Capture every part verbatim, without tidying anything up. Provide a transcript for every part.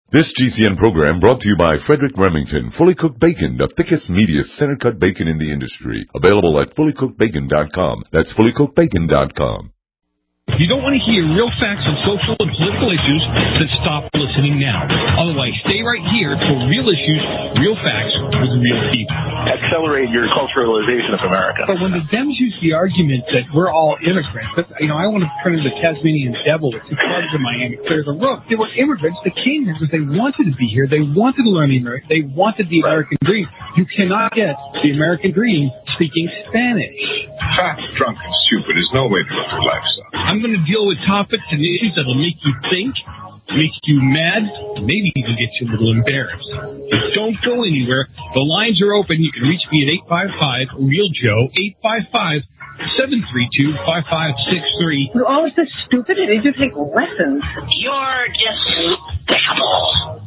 This G C N program brought to you by Frederick Remington, Fully Cooked Bacon, the thickest, meatiest, center-cut bacon in the industry. Available at fully cooked bacon dot com. That's fully cooked bacon dot com. If you don't want to hear real facts on social and political issues, then stop listening now. Otherwise, stay right here for real issues, real facts with real people. Accelerate your culturalization of America. But when the Dems use the argument that we're all immigrants, that, you know, I want to turn into the Tasmanian devil with two clubs in Miami, clear the roof. They were immigrants that came here because they wanted to be here. They wanted to learn the American. They wanted the American dream. You cannot get the American dream speaking Spanish. Fat, drunk, and stupid is no way to live your life, son. I'm going to deal with topics and issues that will make you think, make you mad, maybe even get you a little embarrassed. But don't go anywhere. The lines are open. You can reach me at eight five five, real Joe, eight five five, seven three two, five five six three. You're always this stupid. I need to take lessons. You're just babble.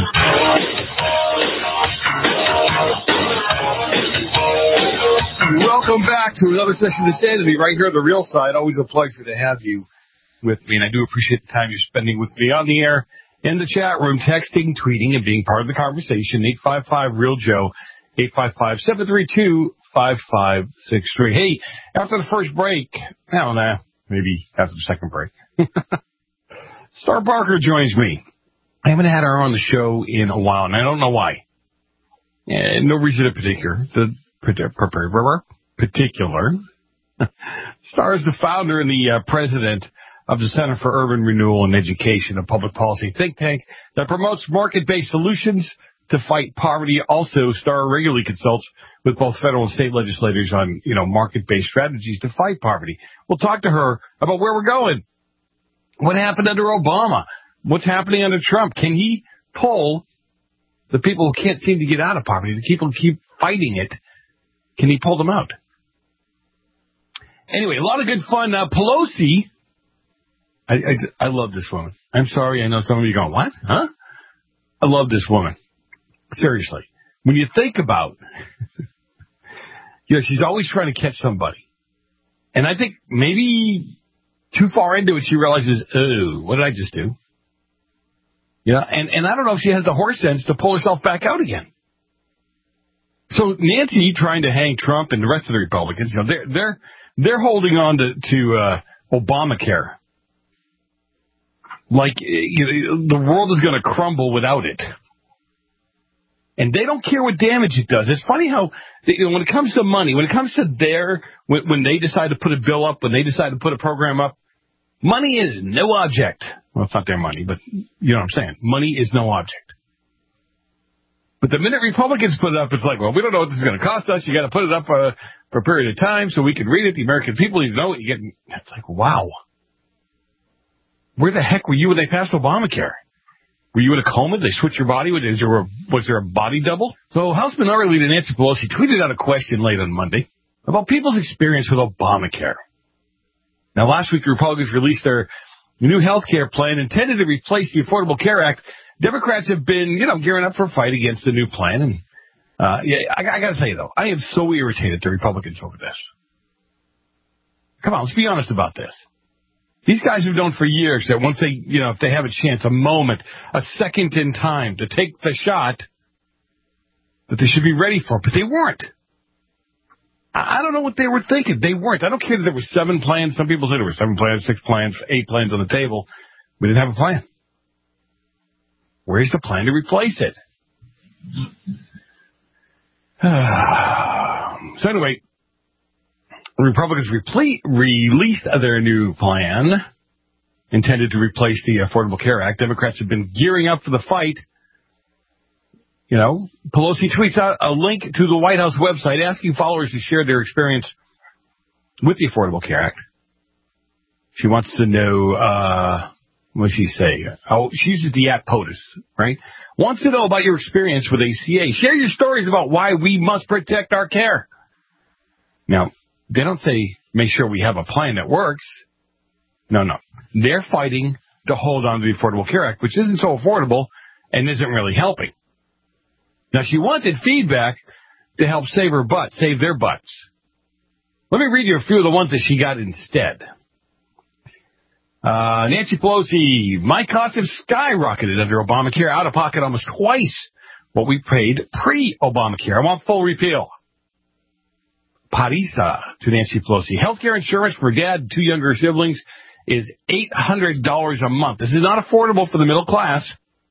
Welcome back to another session of Sanity right here on the Real Side. Always a pleasure to have you with me, and I do appreciate the time you're spending with me on the air, in the chat room, texting, tweeting, and being part of the conversation. eight five five, real Joe, eight five five, seven three two, five five six three. Hey, after the first break, I don't know, maybe after the second break, Star Parker joins me. I haven't had her on the show in a while, and I don't know why. Uh, no reason in particular. The particular. Star is the founder and the uh, president of the Center for Urban Renewal and Education, a public policy think tank that promotes market-based solutions to fight poverty. Also, Star regularly consults with both federal and state legislators on, you know, market-based strategies to fight poverty. We'll talk to her about where we're going. What happened under Obama? What's happening under Trump? Can he pull the people who can't seem to get out of poverty, the people who keep fighting it? Can he pull them out? Anyway, a lot of good fun. Uh, Pelosi, I, I, I love this woman. I'm sorry, I know some of you are going, what? Huh? I love this woman. Seriously. When you think about, you know, she's always trying to catch somebody. And I think maybe too far into it, she realizes, oh, what did I just do? Yeah, and, and I don't know if she has the horse sense to pull herself back out again. So Nancy trying to hang Trump and the rest of the Republicans, you know, they're they're they're holding on to to uh, Obamacare, like you know, the world is going to crumble without it, and they don't care what damage it does. It's funny how you know, when it comes to money, when it comes to their when, when they decide to put a bill up, when they decide to put a program up, money is no object. Well, it's not their money, but you know what I'm saying. Money is no object. But the minute Republicans put it up, it's like, well, we don't know what this is going to cost us. You got to put it up uh, for a period of time so we can read it. The American people need to know what you get. It's like, wow. Where the heck were you when they passed Obamacare? Were you in a coma? Did they switch your body? Was there a, was there a body double? So House Minority Leader Nancy Pelosi tweeted out a question late on Monday about people's experience with Obamacare. Now, last week, the Republicans released their new health care plan intended to replace the Affordable Care Act. Democrats have been, you know, gearing up for a fight against the new plan. And, uh, yeah, I, I got to tell you, though, I am so irritated at the Republicans over this. Come on, let's be honest about this. These guys have known for years that once they, you know, if they have a chance, a moment, a second in time to take the shot, that they should be ready for it. But they weren't. I, I don't know what they were thinking. They weren't. I don't care that there were seven plans. Some people say there were seven plans, six plans, eight plans on the table. We didn't have a plan. Where's the plan to replace it? So anyway, the Republicans reple- released their new plan intended to replace the Affordable Care Act. Democrats have been gearing up for the fight. You know, Pelosi tweets out a link to the White House website asking followers to share their experience with the Affordable Care Act. She wants to know, uh, what does she say? Oh, she uses the at POTUS, right? Wants to know about your experience with A C A. Share your stories about why we must protect our care. Now, they don't say, make sure we have a plan that works. No, no. They're fighting to hold on to the Affordable Care Act, which isn't so affordable and isn't really helping. Now, she wanted feedback to help save her butt, save their butts. Let me read you a few of the ones that she got instead. Uh, Nancy Pelosi, my costs have skyrocketed under Obamacare, out of pocket almost twice what we paid pre-Obamacare. I want full repeal. Parisa to Nancy Pelosi. Healthcare insurance for dad and two younger siblings is eight hundred dollars a month. This is not affordable for the middle class.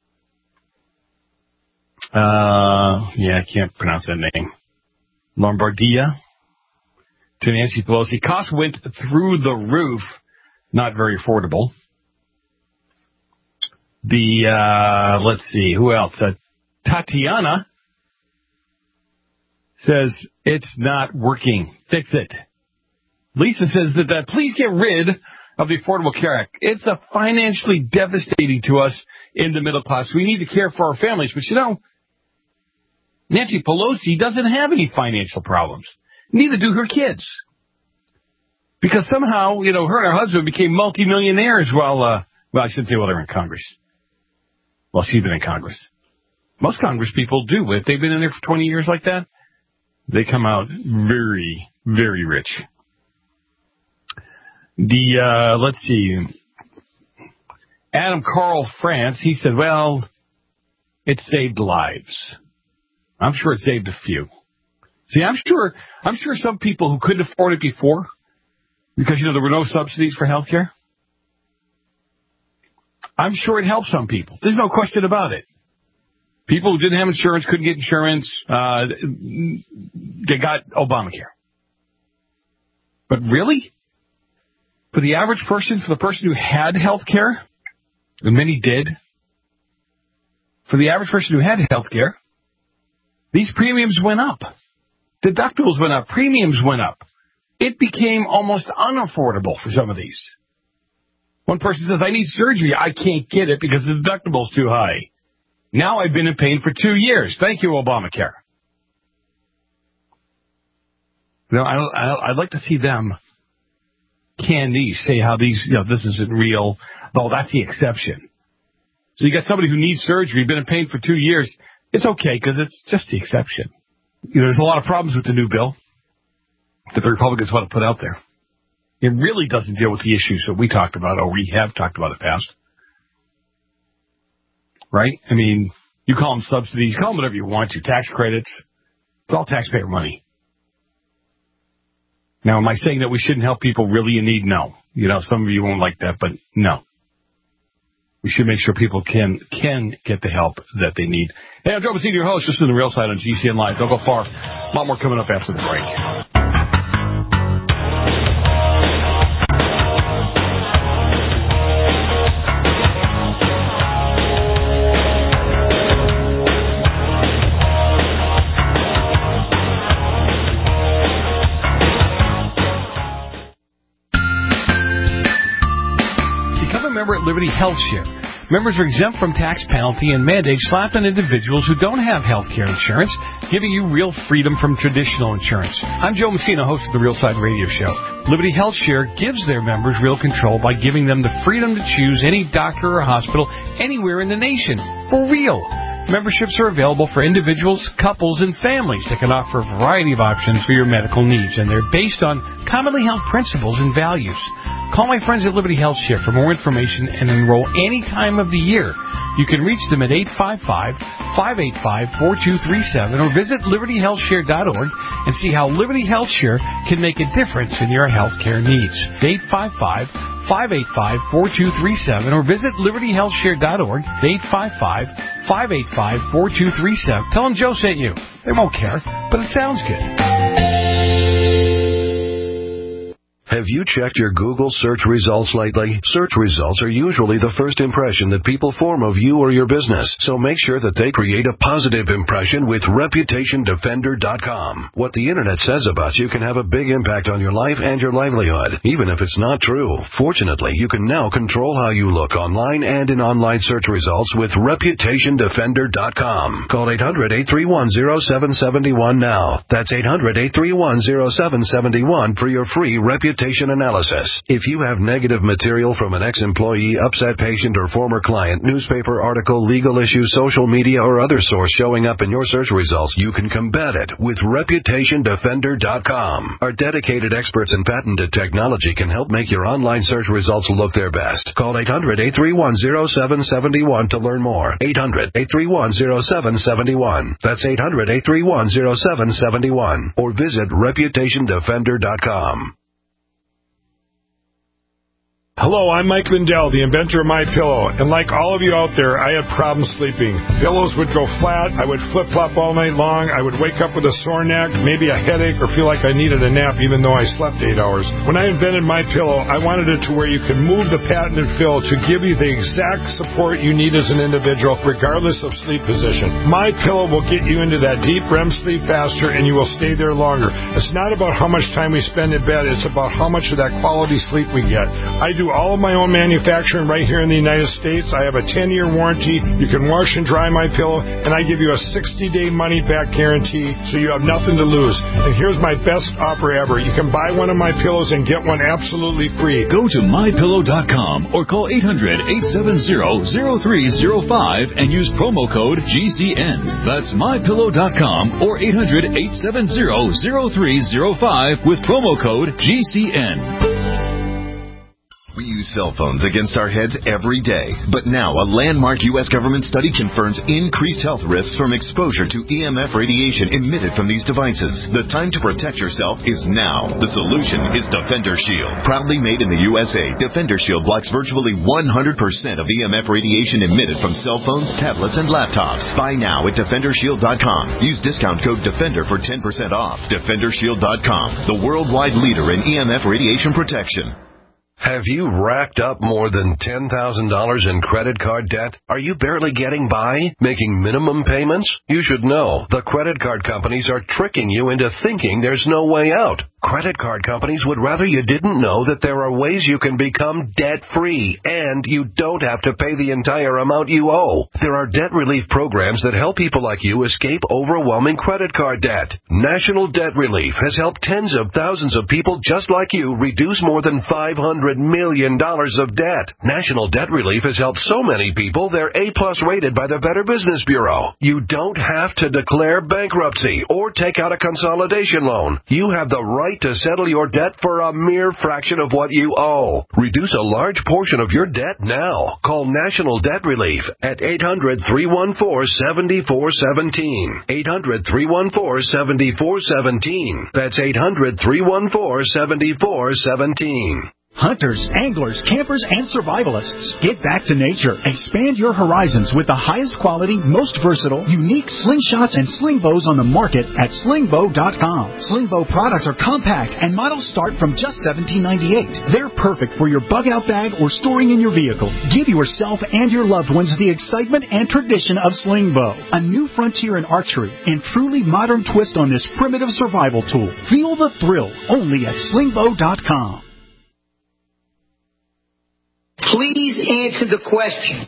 Uh, yeah, I can't pronounce that name. Lombardia to Nancy Pelosi. Costs went through the roof. Not very affordable. The, uh, let's see, who else? Uh, Tatiana says it's not working. Fix it. Lisa says that, that please get rid of the Affordable Care Act. It's a financially devastating to us in the middle class. We need to care for our families. But, you know, Nancy Pelosi doesn't have any financial problems. Neither do her kids. Because somehow, you know, her and her husband became multimillionaires while, uh, well, I shouldn't say while they were in Congress. Well, she's been in Congress. Most Congress people do. If they've been in there for twenty years like that, they come out very, very rich. The, uh, let's see, Adam Carl France, he said, well, it saved lives. I'm sure it saved a few. See, I'm sure, I'm sure some people who couldn't afford it before, because, you know, there were no subsidies for health care, I'm sure it helped some people. There's no question about it. People who didn't have insurance, couldn't get insurance, uh, they got Obamacare. But really? For the average person, for the person who had health care, and many did, for the average person who had health care, these premiums went up. Deductibles went up. Premiums went up. It became almost unaffordable for some of these. One person says, I need surgery. I can't get it because the deductible's too high. Now I've been in pain for two years. Thank you, Obamacare. You know, I, I, I'd like to see them can these, say how these, you know, this isn't real. Though that's the exception. So you got somebody who needs surgery, been in pain for two years. It's okay because it's just the exception. You know, there's a lot of problems with the new bill that the Republicans want to put out there. It really doesn't deal with the issues that we talked about or we have talked about in the past. Right? I mean, you call them subsidies, you call them whatever you want to, tax credits. It's all taxpayer money. Now, am I saying that we shouldn't help people really in need? No. You know, some of you won't like that, but no. We should make sure people can can get the help that they need. Hey, I'm Joe Messina, your host, just in the real side on G C N Live. Don't go far. A lot more coming up after the break. Member at Liberty Health Share. Members are exempt from tax penalty and mandates slapped on individuals who don't have health care insurance, giving you real freedom from traditional insurance. I'm Joe Messina, host of the Real Side Radio Show. Liberty Health Share gives their members real control by giving them the freedom to choose any doctor or hospital anywhere in the nation. For real. Memberships are available for individuals, couples, and families that can offer a variety of options for your medical needs, and they're based on commonly held principles and values. Call my friends at Liberty Health Share for more information and enroll any time of the year. You can reach them at eight five five, five eight five, four two three seven or visit liberty health share dot org and see how Liberty Health Share can make a difference in your health care needs. eight five five, five eight five, four two three seven or visit liberty health share dot org. eight five five, five eight five, four two three seven. Tell them Joe sent you. They won't care, but it sounds good. Have you checked your Google search results lately? Search results are usually the first impression that people form of you or your business, so make sure that they create a positive impression with reputation defender dot com. What the Internet says about you can have a big impact on your life and your livelihood, even if it's not true. Fortunately, you can now control how you look online and in online search results with reputation defender dot com. Call eight hundred, eight three one, zero seven seven one now. That's eight hundred, eight three one, zero seven seven one for your free Reputation reputation analysis. If you have negative material from an ex-employee, upset patient, or former client, newspaper article, legal issue, social media, or other source showing up in your search results, you can combat it with reputation defender dot com. Our dedicated experts in patented technology can help make your online search results look their best. Call eight hundred, eight three one, zero seven seven one to learn more. eight hundred, eight three one, zero seven seven one. That's eight hundred, eight three one, zero seven seven one. Or visit reputation defender dot com. Hello, I'm Mike Lindell, the inventor of MyPillow, and like all of you out there, I had problems sleeping. Pillows would go flat, I would flip-flop all night long, I would wake up with a sore neck, maybe a headache, or feel like I needed a nap even though I slept eight hours. When I invented MyPillow, I wanted it to where you could move the patented fill to give you the exact support you need as an individual, regardless of sleep position. MyPillow will get you into that deep R E M sleep faster, and you will stay there longer. It's not about how much time we spend in bed, it's about how much of that quality sleep we get. I do all of my own manufacturing right here in the United States. I have a ten-year warranty. You can wash and dry my pillow, and I give you a sixty-day money-back guarantee, so you have nothing to lose. And here's my best offer ever. You can buy one of my pillows and get one absolutely free. Go to my pillow dot com or call eight hundred, eight seven zero, zero three zero five and use promo code G C N. That's my pillow dot com or eight hundred, eight seven zero, zero three zero five with promo code G C N. We use cell phones against our heads every day, but now a landmark U S government study confirms increased health risks from exposure to E M F radiation emitted from these devices. The time to protect yourself is now. The solution is Defender Shield. Proudly made in the U S A, Defender Shield blocks virtually one hundred percent of E M F radiation emitted from cell phones, tablets, and laptops. Buy now at defender shield dot com. Use discount code DEFENDER for ten percent off. defender shield dot com, the worldwide leader in E M F radiation protection. Have you racked up more than ten thousand dollars in credit card debt? Are you barely getting by, making minimum payments? You should know the credit card companies are tricking you into thinking there's no way out. Credit card companies would rather you didn't know that there are ways you can become debt-free, and you don't have to pay the entire amount you owe. There are debt relief programs that help people like you escape overwhelming credit card debt. National Debt Relief has helped tens of thousands of people just like you reduce more than five hundred million dollars of debt. National Debt Relief has helped so many people they're A-plus rated by the Better Business Bureau. You don't have to declare bankruptcy or take out a consolidation loan. You have the right to settle your debt for a mere fraction of what you owe. Reduce a large portion of your debt now. Call National Debt Relief at eight hundred, three one four, seven four one seven. eight hundred, three one four, seven four one seven. That's eight hundred, three one four, seven four one seven. Hunters, anglers, campers, and survivalists, get back to nature. Expand your horizons with the highest quality, most versatile, unique slingshots and sling bows on the market at sling bow dot com. Sling bow products are compact and models start from just seventeen ninety-eight. They're perfect for your bug out bag or storing in your vehicle. Give yourself and your loved ones the excitement and tradition of sling bow, a new frontier in archery and truly modern twist on this primitive survival tool. Feel the thrill only at sling bow dot com. Please answer the question.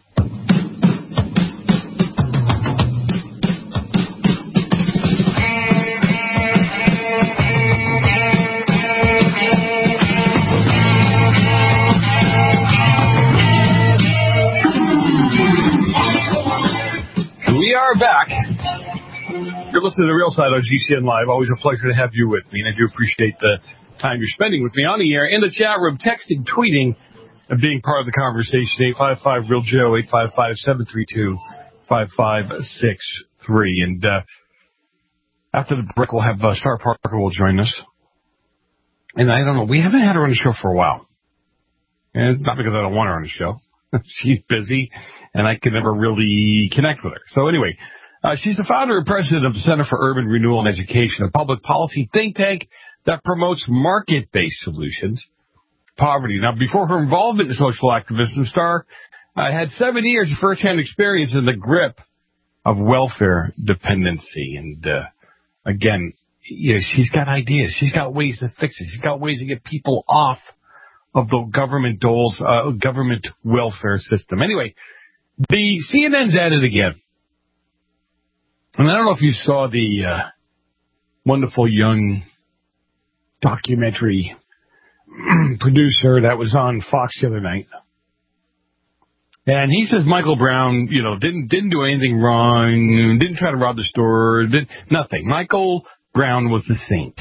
We are back. You're listening to The Real Side on G C N Live. Always a pleasure to have you with me, and I do appreciate the time you're spending with me on the air, in the chat room, texting, tweeting, and being part of the conversation. Eight five five real Joe, eight five five, seven three two, five five six three. And uh, after the break, we'll have uh, Star Parker will join us. And I don't know, we haven't had her on the show for a while. And it's not because I don't want her on the show. She's busy, and I can never really connect with her. So anyway, uh, she's the founder and president of the Center for Urban Renewal and Education, a public policy think tank that promotes market-based solutions. Poverty. Now, before her involvement in social activism, Star uh, had seven years of first-hand experience in the grip of welfare dependency. And, uh, again, you know, she's got ideas. She's got ways to fix it. She's got ways to get people off of the government doles, uh, government welfare system. Anyway, the C N N's at it again. And I don't know if you saw the uh, wonderful young documentary producer that was on Fox the other night. And he says Michael Brown, you know, didn't didn't do anything wrong, didn't try to rob the store, did nothing. Michael Brown was the saint.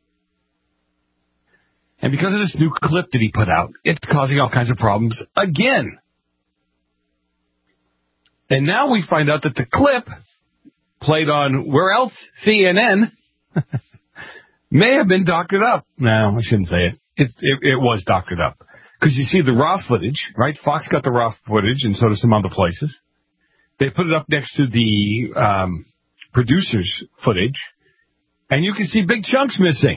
And because of this new clip that he put out, it's causing all kinds of problems again. And now we find out that the clip played on where else? C N N may have been doctored up. No, I shouldn't say it. It, it, it was doctored up. Because you see the raw footage, right? Fox got the raw footage, and so do some other places. They put it up next to the um, producer's footage, and you can see big chunks missing.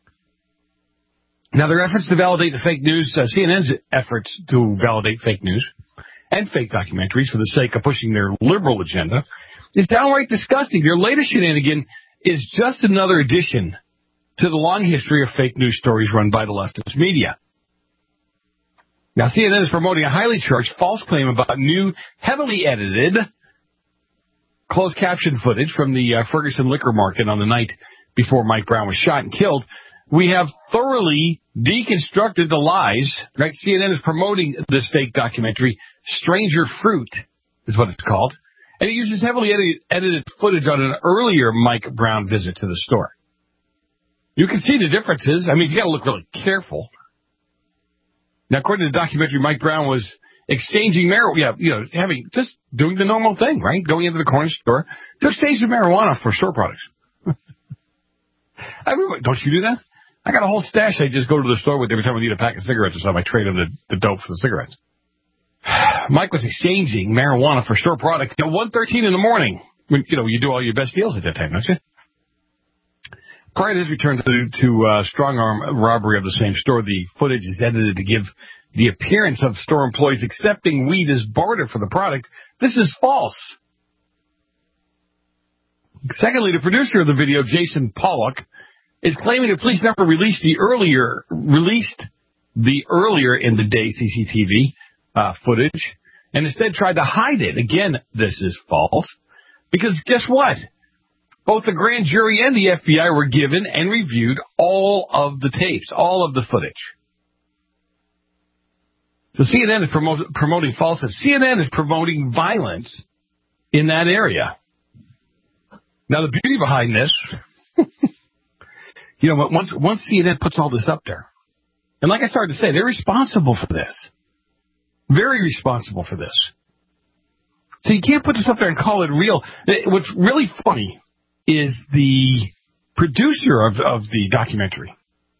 Now, their efforts to validate the fake news, uh, C N N's efforts to validate fake news and fake documentaries for the sake of pushing their liberal agenda is downright disgusting. Their latest shenanigan is just another addition to the long history of fake news stories run by the leftist media. Now, C N N is promoting a highly charged false claim about new, heavily edited, closed caption footage from the uh, Ferguson liquor market on the night before Mike Brown was shot and killed. We have thoroughly deconstructed the lies, right? C N N is promoting this fake documentary, Stranger Fruit is what it's called. And it uses heavily edited, edited footage on an earlier Mike Brown visit to the store. You can see the differences. I mean, you got to look really careful. Now, according to the documentary, Mike Brown was exchanging marijuana, yeah, you know, having, just doing the normal thing, right? Going into the corner store to exchange the marijuana for store products. I mean, don't you do that? I got a whole stash I just go to the store with every time I need a pack of cigarettes or something. I trade him the, the dope for the cigarettes. Mike was exchanging marijuana for store product at one thirteen in the morning. When, you know, you do all your best deals at that time, don't you? Prior to his return to, to uh, strong-arm robbery of the same store, the footage is edited to give the appearance of store employees accepting weed as barter for the product. This is false. Secondly, the producer of the video, Jason Pollock, is claiming the police never released the earlier released the earlier in the day C C T V uh, footage, and instead tried to hide it. Again, this is false, because guess what? Both the grand jury and the F B I were given and reviewed all of the tapes, all of the footage. So C N N is promote, promoting falsehood. C N N is promoting violence in that area. Now, the beauty behind this, you know, once once C N N puts all this up there, and like I started to say, they're responsible for this. Very responsible for this. So you can't put this up there and call it real. What's really funny is the producer of, of the documentary.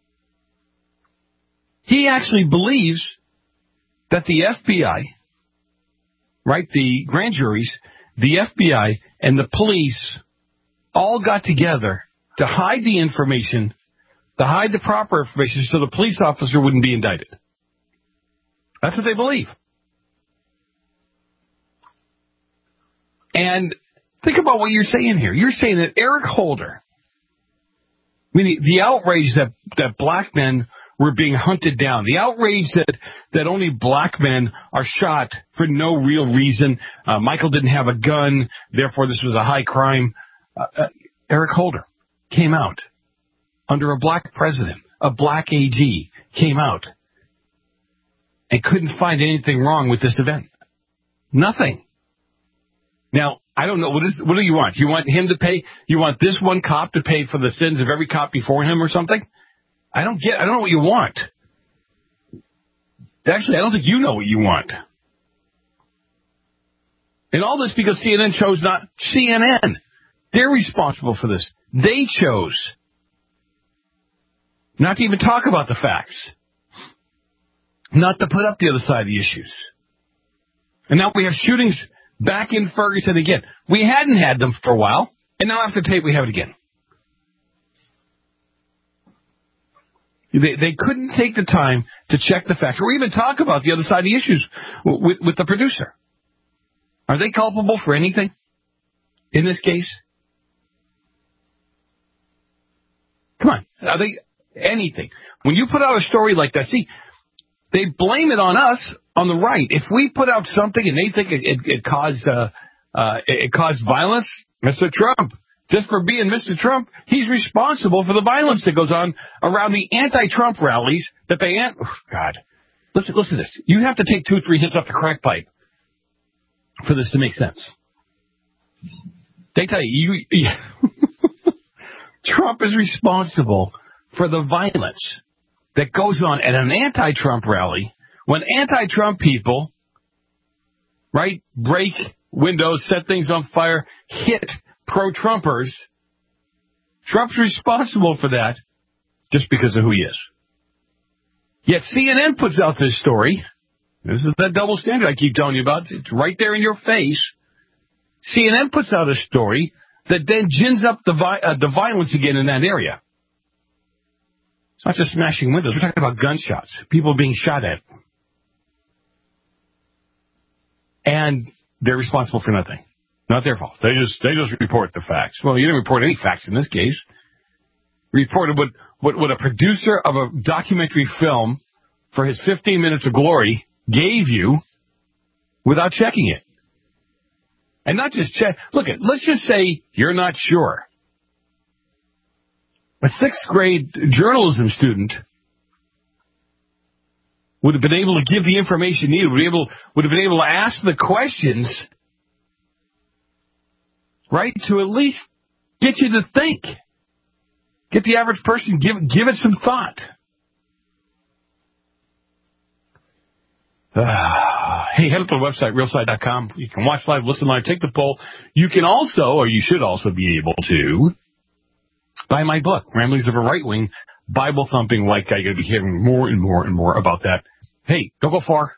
He actually believes that the F B I, right, the grand juries, the F B I, and the police all got together to hide the information, to hide the proper information so the police officer wouldn't be indicted. That's what they believe. And think about what you're saying here. You're saying that Eric Holder, I mean, the outrage that, that black men were being hunted down, the outrage that, that only black men are shot for no real reason, uh, Michael didn't have a gun, therefore this was a high crime. Uh, uh, Eric Holder came out under a black president, a black A G came out and couldn't find anything wrong with this event. Nothing. Now, I don't know, what is, what do you want? You want him to pay, you want this one cop to pay for the sins of every cop before him or something? I don't get, I don't know what you want. Actually, I don't think you know what you want. And all this because C N N chose not, C N N, they're responsible for this. They chose not to even talk about the facts, not to put up the other side of the issues. And now we have shootings back in Ferguson again. We hadn't had them for a while, and now after tape we have it again. They, they couldn't take the time to check the facts or even talk about the other side of the issues with, with the producer. Are they culpable for anything in this case? Come on. Are they anything? When you put out a story like that, see, they blame it on us on the right. If we put out something and they think it, it, it caused uh, uh, it caused violence, Mister Trump, just for being Mister Trump, he's responsible for the violence that goes on around the anti-Trump rallies that they... An- oh, God. Listen, listen to this. You have to take two or three hits off the crack pipe for this to make sense. They tell you, you Trump is responsible for the violence that goes on at an anti-Trump rally when anti-Trump people, right, break windows, set things on fire, hit pro-Trumpers. Trump's responsible for that just because of who he is. Yet C N N puts out this story. This is that double standard I keep telling you about. It's right there in your face. C N N puts out a story that then gins up the, vi- uh, the violence again in that area. It's not just smashing windows. We're talking about gunshots, people being shot at. And they're responsible for nothing. Not their fault. They just they just report the facts. Well, you didn't report any facts in this case. You reported what, what, what a producer of a documentary film for his fifteen minutes of glory gave you without checking it. And not just check. Look, at, let's just say you're not sure. A sixth grade journalism student would have been able to give the information needed, would, be able, would have been able to ask the questions, right, to at least get you to think. Get the average person, give, give it some thought. Uh, hey, head up to the website, real side dot com. You can watch live, listen live, take the poll. You can also, or you should also be able to, buy my book, Ramblings of a Right-Wing Bible-Thumping White Guy. You're going to be hearing more and more and more about that. Hey, don't go far.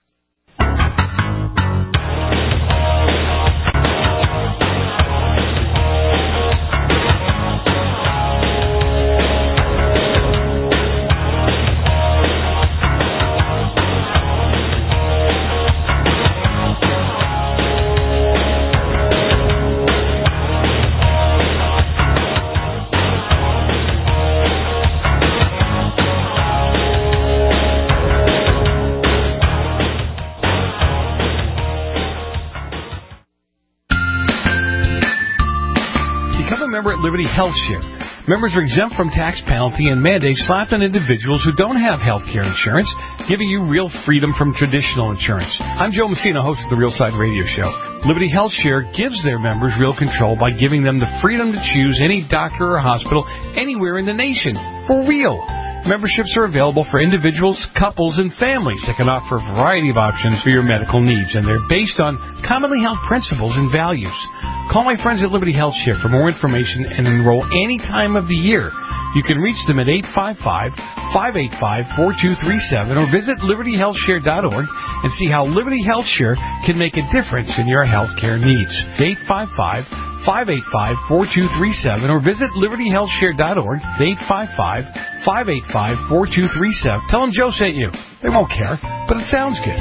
Member at Liberty Health Share. Members are exempt from tax penalty and mandates slapped on individuals who don't have health care insurance, giving you real freedom from traditional insurance. I'm Joe Messina, host of the Real Side Radio Show. Liberty Health Share gives their members real control by giving them the freedom to choose any doctor or hospital anywhere in the nation. For real. Memberships are available for individuals, couples, and families that can offer a variety of options for your medical needs, and they're based on commonly held principles and values. Call my friends at Liberty Health Share for more information and enroll any time of the year. You can reach them at eight five five, five eight five, four two three seven or visit liberty health share dot org and see how Liberty Health Share can make a difference in your health care needs. eight five five, five eight five, four two three seven or visit liberty health share dot org. eight five five, five eight five, four two three seven. Tell them Joe sent you. They won't care, but it sounds good.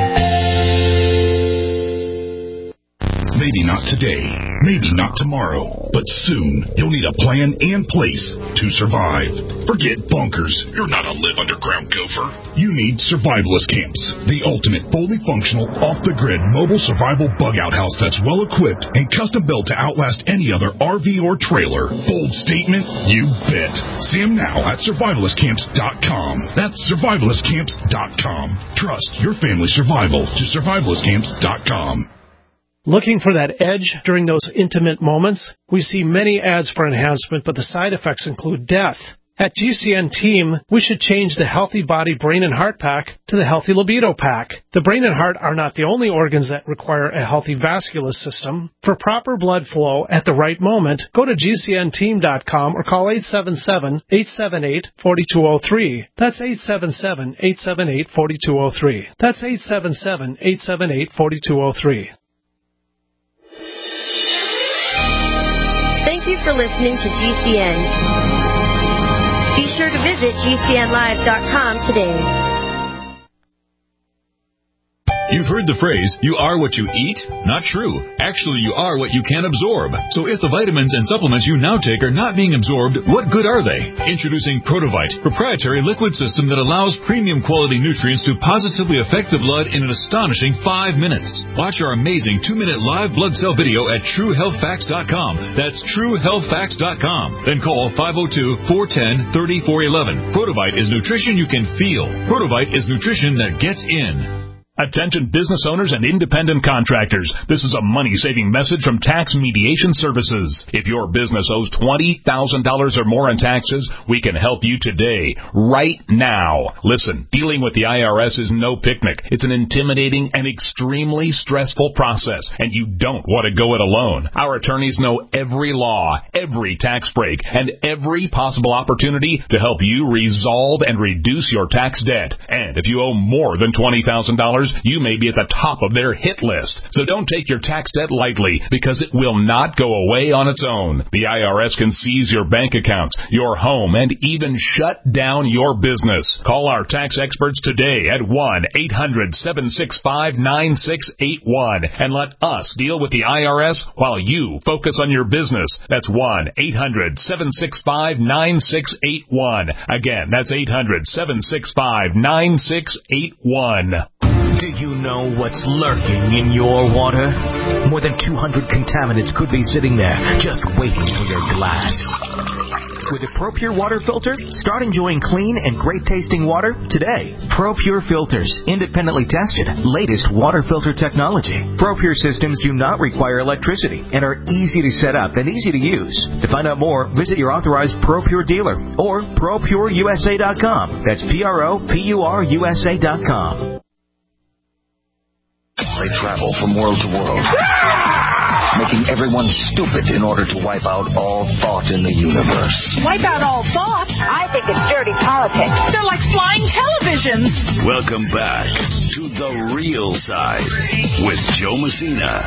Maybe not today, maybe not tomorrow, but soon you'll need a plan and place to survive. Forget bunkers. You're not a live underground gopher. You need survivalist camps, the ultimate fully functional, off-the-grid mobile survival bug-out house that's well-equipped and custom-built to outlast any other R V or trailer. Bold statement? You bet. See them now at survivalist camps dot com. That's survivalist camps dot com. Trust your family's survival to survivalist camps dot com. Looking for that edge during those intimate moments? We see many ads for enhancement, but the side effects include death. At G C N Team, we should change the Healthy Body, Brain, and Heart Pack to the Healthy Libido Pack. The brain and heart are not the only organs that require a healthy vascular system. For proper blood flow at the right moment, go to G C N team dot com or call eight seven seven, eight seven eight, four two zero three. That's eight seven seven, eight seven eight, four two zero three. That's eight seven seven, eight seven eight, four two zero three. Thank you for listening to G C N. Be sure to visit G C N live dot com today. You've heard the phrase, you are what you eat? Not true. Actually, you are what you can absorb. So if the vitamins and supplements you now take are not being absorbed, what good are they? Introducing Protovite, proprietary liquid system that allows premium quality nutrients to positively affect the blood in an astonishing five minutes. Watch our amazing two-minute live blood cell video at true health facts dot com. That's true health facts dot com. Then call five oh two, four one oh, three four one one. Protovite is nutrition you can feel. Protovite is nutrition that gets in. Attention business owners and independent contractors. This is a money-saving message from Tax Mediation Services. If your business owes twenty thousand dollars or more in taxes, we can help you today, right now. Listen, dealing with the I R S is no picnic. It's an intimidating and extremely stressful process, and you don't want to go it alone. Our attorneys know every law, every tax break, and every possible opportunity to help you resolve and reduce your tax debt. And if you owe more than twenty thousand dollars, you may be at the top of their hit list. So don't take your tax debt lightly, because it will not go away on its own. The I R S can seize your bank accounts, your home, and even shut down your business. Call our tax experts today at one eight hundred, seven six five, nine six eight one and let us deal with the I R S while you focus on your business. That's one eight hundred, seven six five, nine six eight one. Again, that's eight hundred, seven six five, nine six eight one. Do you know what's lurking in your water? More than two hundred contaminants could be sitting there, just waiting for your glass. With a ProPure water filter, start enjoying clean and great-tasting water today. ProPure filters, independently tested, latest water filter technology. ProPure systems do not require electricity and are easy to set up and easy to use. To find out more, visit your authorized ProPure dealer or pro pure u s a dot com. That's P R O P U R U S A dot com. They travel from world to world, making everyone stupid in order to wipe out all thought in the universe. Wipe out all thought? I think it's dirty politics. They're like flying televisions. Welcome back to The Real Side with Joe Messina.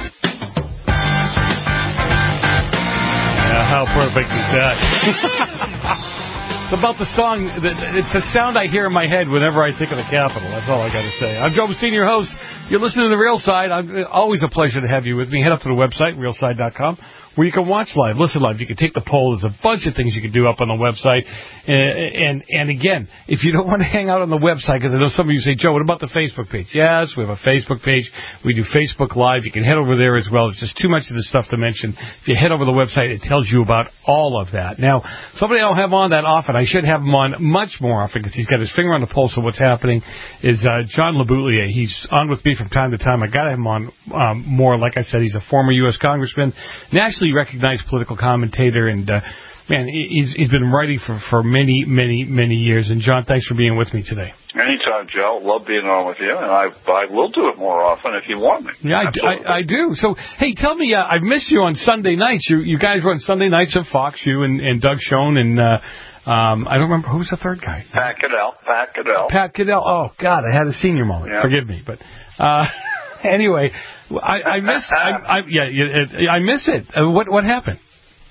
Yeah, how perfect is that? It's about the song. It's the sound I hear in my head whenever I think of the Capitol. That's all I got to say. I'm Joe Messina, your host. You're listening to The Real Side. I'm, always a pleasure to have you with me. Head up to the website, real side dot com, where you can watch live, listen live. You can take the poll. There's a bunch of things you can do up on the website. And, and, and again, if you don't want to hang out on the website, because I know some of you say, Joe, what about the Facebook page? Yes, we have a Facebook page. We do Facebook Live. You can head over there as well. It's just too much of this stuff to mention. If you head over to the website, it tells you about all of that. Now, somebody I don't have on that often, I should have him on much more often because he's got his finger on the pulse of what's happening, is uh, John LeBoutillier. He's on with me from time to time. I got him on um, more. Like I said, he's a former U S congressman, nationally recognized political commentator, and uh, man, he's he's been writing for, for many, many, many years. And John, thanks for being with me today. Anytime, Joe. Love being on with you, and I I will do it more often if you want me. Yeah, I, I, I do. So, hey, tell me, uh, I've missed you on Sunday nights. You you guys were on Sunday nights at Fox, you and, and Doug Schoen, and uh, um, I don't remember, who's the third guy? Pat Caddell. Pat Caddell. Pat Caddell. Oh, God, I had a senior moment. Yeah. Forgive me. But uh, anyway, I, I miss I, I, yeah, I miss it. Uh, what what happened?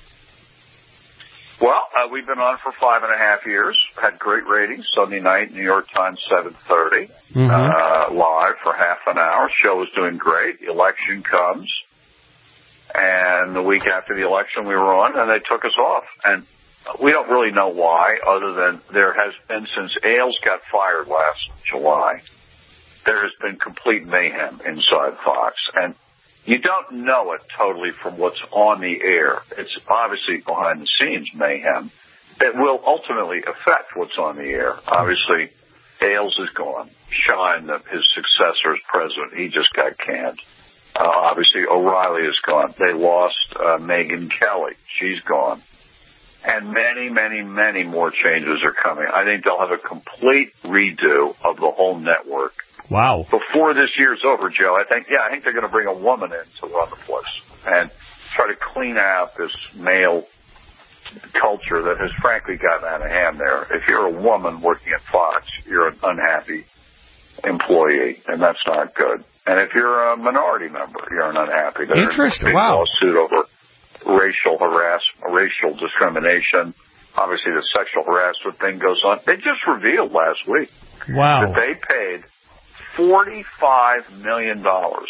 Well, uh, we've been on for five and a half years. Had great ratings. Sunday night, New York Times, seven thirty, mm-hmm. uh, live for half an hour. Show was doing great. The election comes, and the week after the election, we were on, and they took us off. And we don't really know why, other than there has been, since Ailes got fired last July, there has been complete mayhem inside Fox, and you don't know it totally from what's on the air. It's obviously behind the scenes mayhem that will ultimately affect what's on the air. Obviously, Ailes is gone. Schein, his successor as president, he just got canned. Uh, obviously, O'Reilly is gone. They lost uh, Megyn Kelly. She's gone. And many, many, many more changes are coming. I think they'll have a complete redo of the whole network. Wow. Before this year's over, Joe, I think, yeah, I think they're going to bring a woman in to run the place and try to clean out this male culture that has frankly gotten out of hand there. If you're a woman working at Fox, you're an unhappy employee, and that's not good. And if you're a minority member, you're an unhappy. There's Interesting. a big Wow. lawsuit over racial harassment, racial discrimination. Obviously, the sexual harassment thing goes on. They just revealed last week wow. that they paid forty-five million dollars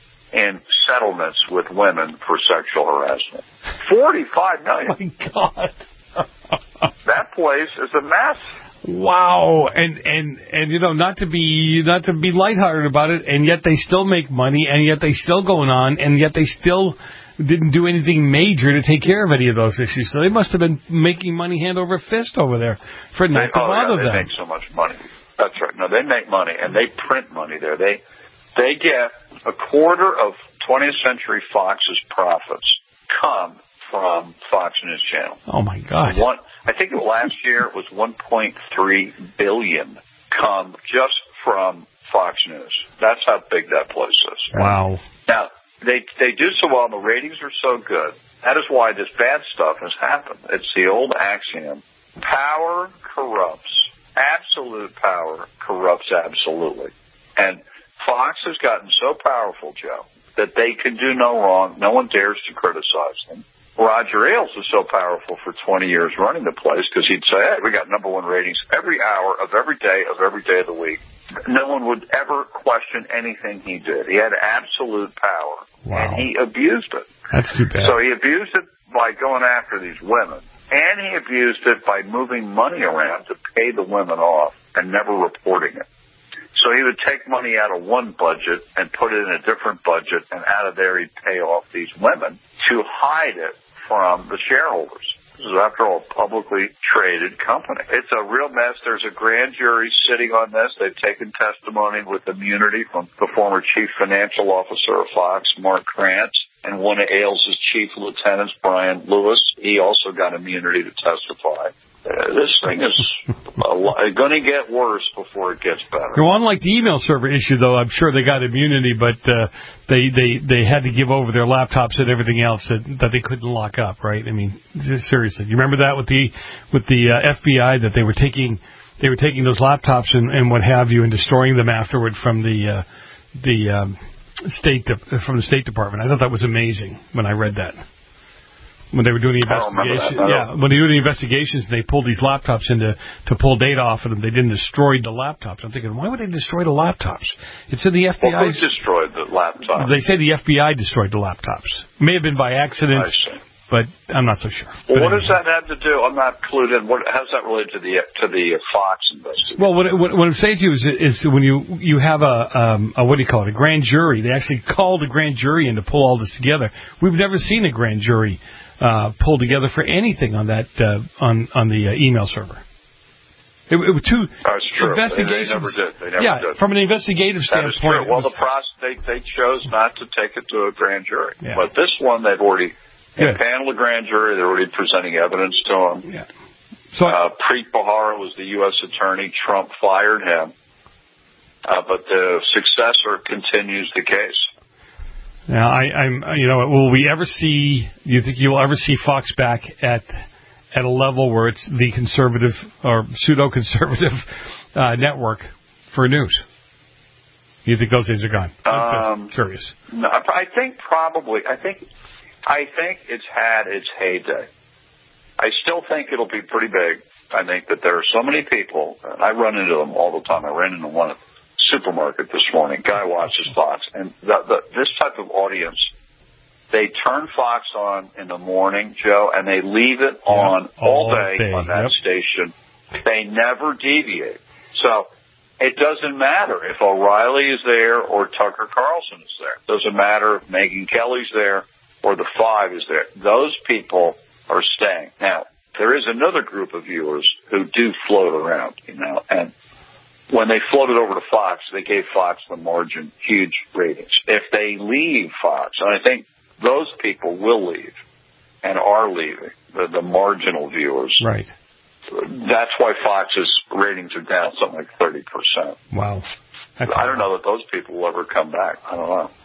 in settlements with women for sexual harassment. forty-five million dollars. Oh, my God. That place is a mess. Wow. And, and, and, you know, not to be, not to be lighthearted about it, and yet they still make money, and yet they still going on, and yet they still didn't do anything major to take care of any of those issues. So they must have been making money hand over fist over there for not to oh, bother yeah, they them. They make so much money. That's right. No, they make money, and they print money there. They, they get a quarter of twentieth Century Fox's profits come from Fox News Channel. Oh, my God. One, I think last year it was one point three billion dollars come just from Fox News. That's how big that place is. Wow. Now, they they do so well, and the ratings are so good. That is why this bad stuff has happened. It's the old axiom, power corrupts. Absolute power corrupts absolutely. And Fox has gotten so powerful, Joe, that they can do no wrong. No one dares to criticize them. Roger Ailes was so powerful for twenty years running the place because he'd say, hey, we got number one ratings every hour of every day of every day of the week. No one would ever question anything he did. He had absolute power, wow. and he abused it. That's too bad. So he abused it by going after these women, and he abused it by moving money around to pay the women off and never reporting it. So he would take money out of one budget and put it in a different budget, and out of there he'd pay off these women to hide it from the shareholders. This is, after all, a publicly traded company. It's a real mess. There's a grand jury sitting on this. They've taken testimony with immunity from the former chief financial officer of Fox, Mark Krantz, and one of Ailes' chief lieutenants, Brian Lewis. He also got immunity to testify. Uh, this thing is going to get worse before it gets better. Well, unlike the email server issue, though, I'm sure they got immunity, but uh, they, they they had to give over their laptops and everything else that, that they couldn't lock up, right? I mean, seriously, you remember that with the with the uh, F B I, that they were taking they were taking those laptops and, and what have you and destroying them afterward from the uh, the um, state de- from the State Department. I thought that was amazing when I read that. When they were doing the investigation, yeah, when they were doing the investigations, they pulled these laptops in to, to pull data off of them. They didn't destroy the laptops. I'm thinking, why would they destroy the laptops? It's in the F B I. Well, who destroyed the laptops? They say the F B I destroyed the laptops. May have been by accident, but I'm not so sure. Well, but what anyway. does that have to do? I'm not clued in. What, how's that related to the to the Fox investigation? Well, what, what, what I'm saying to you is, is when you you have a, um, a what do you call it, a grand jury. They actually called a grand jury in to pull all this together. We've never seen a grand jury Uh, pulled together for anything on that uh, on on the uh, email server. It, it was two That's true. investigations. They, they never did. They never yeah, did. from an investigative that standpoint. Is true. Well, was, the process they they chose not to take it to a grand jury, yeah. but this one they've already Good. paneled a grand jury. They're already presenting evidence to them. Yeah. So uh, Preet Bharara was the U S attorney. Trump fired him, uh, but the successor continues the case. Now, I, I'm, you know, will we ever see? You think you'll ever see Fox back at at a level where it's the conservative or pseudo-conservative uh, network for news? You think those days are gone? I'm Um, curious. No, I think probably. I think I think it's had its heyday. I still think it'll be pretty big. I think that there are so many people, and I run into them all the time. I ran into one at the supermarket this morning. Guy watches Fox, and the, the, this type of audience, they turn Fox on in the morning, Joe, and they leave it yeah, on all, all day, day on that yep. station. They never deviate. So it doesn't matter if O'Reilly is there or Tucker Carlson is there. It doesn't matter if Megyn Kelly's there or the Five is there. Those people are staying. Now, there is another group of viewers who do float around, you know, and when they floated over to Fox, they gave Fox the margin, huge ratings. If they leave Fox, and I think those people will leave and are leaving, the, the marginal viewers. Right. That's why Fox's ratings are down something like thirty percent. Wow. That's I don't know that those people will ever come back. I don't know.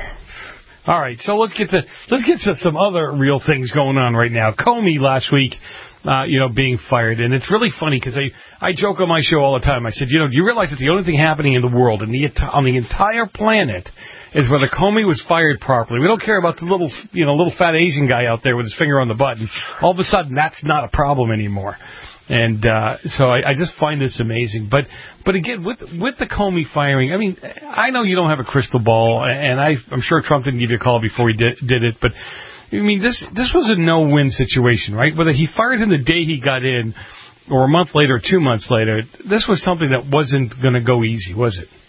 All right, so let's get to let's get to some other real things going on right now. Comey last week, uh, you know, being fired, and it's really funny because I I joke on my show all the time. I said, you know, do you realize that the only thing happening in the world and the on the entire planet is whether Comey was fired properly. We don't care about the little you know little fat Asian guy out there with his finger on the button. All of a sudden, that's not a problem anymore. And uh, so I, I just find this amazing. But but again, with with the Comey firing, I mean, I know you don't have a crystal ball, and I, I'm sure Trump didn't give you a call before he did, did it, but I mean, this this was a no-win situation, right? Whether he fired him the day he got in or a month later or two months later, this was something that wasn't going to go easy, was it?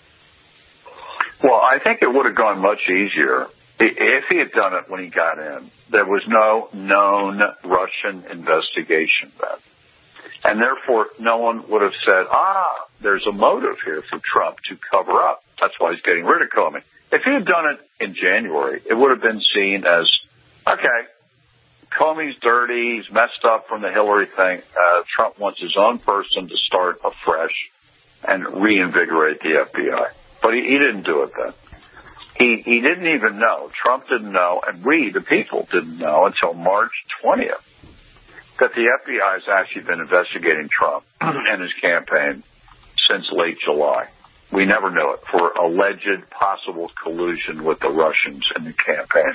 Well, I think it would have gone much easier if he had done it when he got in. There was no known Russian investigation then. And therefore, no one would have said, ah, there's a motive here for Trump to cover up. That's why he's getting rid of Comey. If he had done it in January, it would have been seen as, okay, Comey's dirty, he's messed up from the Hillary thing. Uh, Trump wants his own person to start afresh and reinvigorate the F B I. But he, he didn't do it then. He he didn't even know. Trump didn't know, and we, the people, didn't know until March twentieth that the F B I has actually been investigating Trump and his campaign since late July. We never knew it for alleged possible collusion with the Russians in the campaign.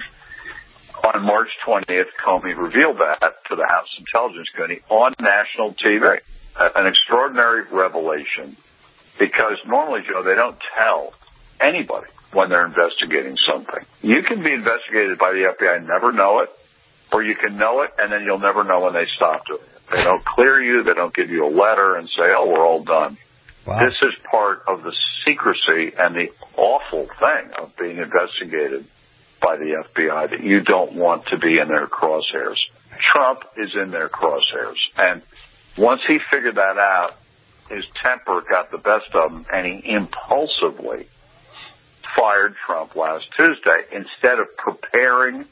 On March twentieth, Comey revealed that to the House Intelligence Committee on national T V. An extraordinary revelation, because normally, Joe, they don't tell anybody when they're investigating something. You can be investigated by the F B I and never know it, or you can know it and then you'll never know when they stop doing it. They don't clear you. They don't give you a letter and say, oh, we're all done. Wow. This is part of the secrecy and the awful thing of being investigated by the F B I, that you don't want to be in their crosshairs. Trump is in their crosshairs. And once he figured that out, his temper got the best of him, and he impulsively fired Trump last Tuesday instead of preparing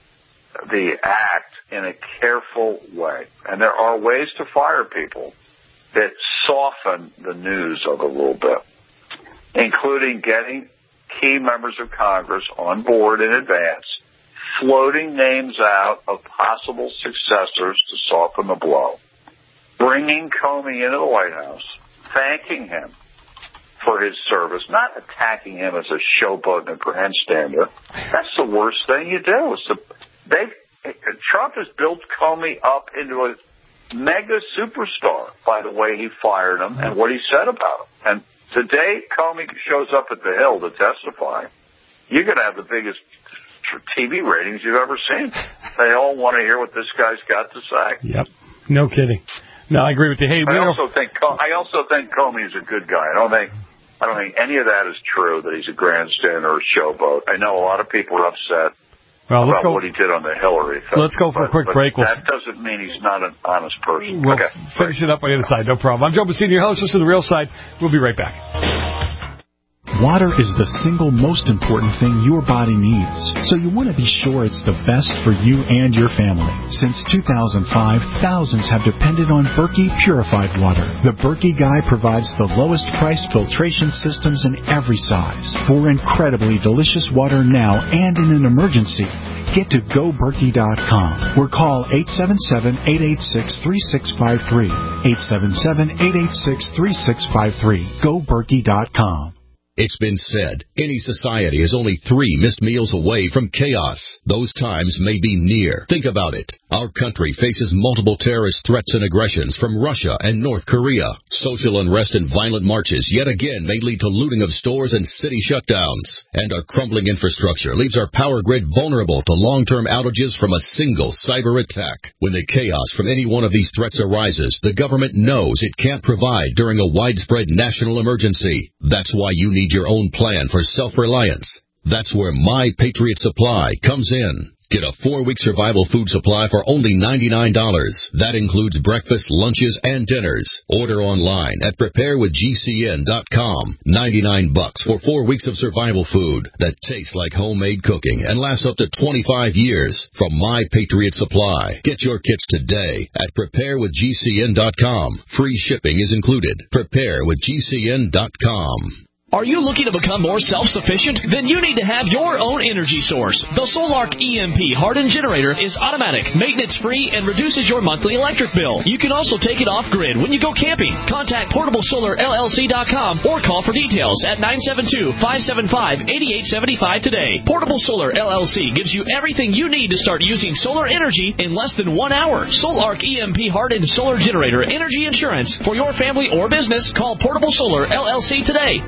the act in a careful way. And there are ways to fire people that soften the news of it a little bit, including getting key members of Congress on board in advance, floating names out of possible successors to soften the blow, bringing Comey into the White House, thanking him for his service, not attacking him as a showboat and a grandstander. That's the worst thing you do. So they, Trump has built Comey up into a mega superstar by the way he fired him and what he said about him. And today, Comey shows up at the Hill to testify. You're going to have the biggest T V ratings you've ever seen. They all want to hear what this guy's got to say. Yep, no kidding. No, I agree with you. Hey, I also think I also think Comey is a good guy. I don't think I don't think any of that is true, that he's a grandstander or a showboat. I know a lot of people are upset well, let's about go. what he did on the Hillary thing. Let's go for but, a quick but break. We'll that doesn't mean he's not an honest person. We'll okay. finish it up on the other side. No problem. I'm Joe Bassini, your host. This is The Real Side. We'll be right back. Water is the single most important thing your body needs, so you want to be sure it's the best for you and your family. Since two thousand five, thousands have depended on Berkey Purified Water. The Berkey Guy provides the lowest priced filtration systems in every size for incredibly delicious water now and in an emergency. Get to go berkey dot com or call eight seven seven, eight eight six, three six five three. eight seven seven, eight eight six, three six five three. go berkey dot com. It's been said, any society is only three missed meals away from chaos. Those times may be near. Think about it. Our country faces multiple terrorist threats and aggressions from Russia and North Korea. Social unrest and violent marches yet again may lead to looting of stores and city shutdowns. And our crumbling infrastructure leaves our power grid vulnerable to long-term outages from a single cyber attack. When the chaos from any one of these threats arises, the government knows it can't provide during a widespread national emergency. That's why you need your own plan for self-reliance. That's where My Patriot Supply comes in. Get a four-week survival food supply for only ninety-nine dollars. That includes breakfast, lunches, and dinners. Order online at prepare with G C N dot com. ninety-nine bucks for four weeks of survival food that tastes like homemade cooking and lasts up to twenty-five years from My Patriot Supply. Get your kits today at prepare with G C N dot com. Free shipping is included. prepare with G C N dot com. Are you looking to become more self-sufficient? Then you need to have your own energy source. The Solark E M P hardened generator is automatic, maintenance-free, and reduces your monthly electric bill. You can also take it off-grid when you go camping. Contact portable solar L L C dot com or call for details at nine seven two, five seven five, eight eight seven five today. Portable Solar L L C gives you everything you need to start using solar energy in less than one hour. Solark E M P hardened solar generator energy insurance for your family or business. Call Portable Solar L L C today.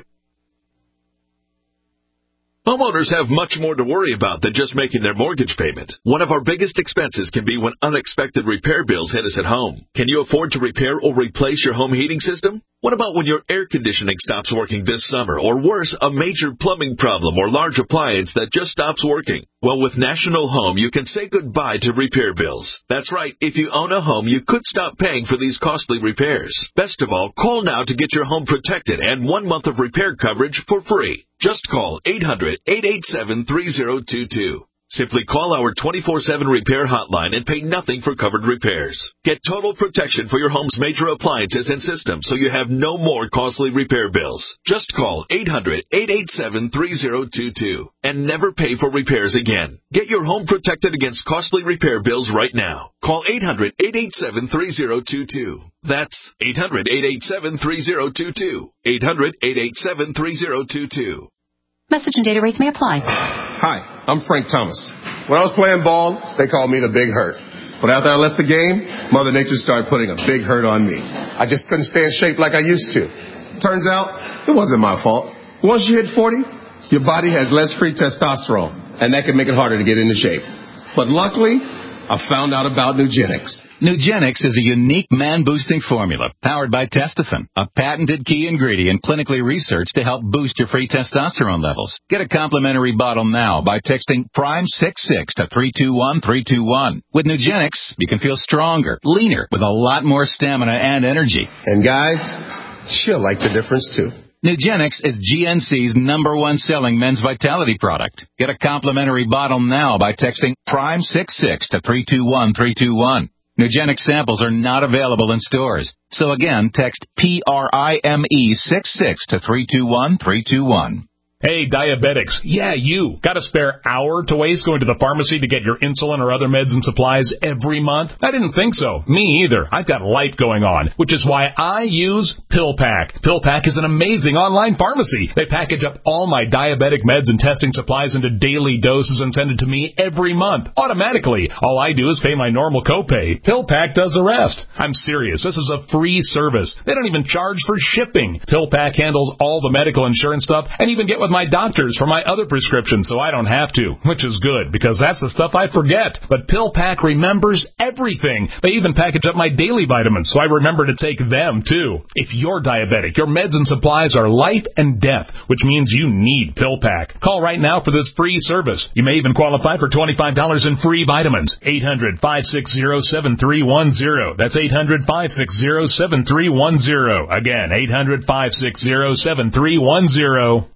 Homeowners have much more to worry about than just making their mortgage payment. One of our biggest expenses can be when unexpected repair bills hit us at home. Can you afford to repair or replace your home heating system? What about when your air conditioning stops working this summer, or worse, a major plumbing problem or large appliance that just stops working? Well, with National Home, you can say goodbye to repair bills. That's right. If you own a home, you could stop paying for these costly repairs. Best of all, call now to get your home protected and one month of repair coverage for free. Just call eight hundred, eight eight seven, three zero two two. Simply call our twenty-four seven repair hotline and pay nothing for covered repairs. Get total protection for your home's major appliances and systems so you have no more costly repair bills. Just call eight hundred, eight eight seven, three zero two two and never pay for repairs again. Get your home protected against costly repair bills right now. Call eight hundred, eight eight seven, three zero two two. That's eight hundred, eight eight seven, three zero two two. eight hundred, eight eight seven, three zero two two. Message and data rates may apply. Hi, I'm Frank Thomas. When I was playing ball, they called me the Big Hurt. But after I left the game, Mother Nature started putting a big hurt on me. I just couldn't stay in shape like I used to. Turns out, it wasn't my fault. Once you hit forty, your body has less free testosterone, and that can make it harder to get into shape. But luckily, I found out about Nugenix. Nugenix is a unique man-boosting formula powered by Testofen, a patented key ingredient clinically researched to help boost your free testosterone levels. Get a complimentary bottle now by texting prime six six to three two one three two one. With Nugenix, you can feel stronger, leaner, with a lot more stamina and energy. And guys, she'll like the difference too. Nugenix is G N C's number one selling men's vitality product. Get a complimentary bottle now by texting prime six six to three two one three two one. Nugenix samples are not available in stores. So again, text P R I M E six six to three two one three two one. Hey, diabetics. Yeah, you. Got a spare hour to waste going to the pharmacy to get your insulin or other meds and supplies every month? I didn't think so. Me either. I've got life going on, which is why I use PillPack. PillPack is an amazing online pharmacy. They package up all my diabetic meds and testing supplies into daily doses and send it to me every month, automatically. All I do is pay my normal copay. PillPack does the rest. I'm serious. This is a free service. They don't even charge for shipping. PillPack handles all the medical insurance stuff and even get with my doctors for my other prescriptions so I don't have to, which is good because that's the stuff I forget. But PillPack remembers everything. They even package up my daily vitamins so I remember to take them too. If you're diabetic, your meds and supplies are life and death, which means you need PillPack. Call right now for this free service. You may even qualify for twenty-five dollars in free vitamins. eight hundred, five six zero, seven three one zero. That's eight hundred, five six zero, seven three one zero. Again, eight hundred, five six zero, seven three one zero.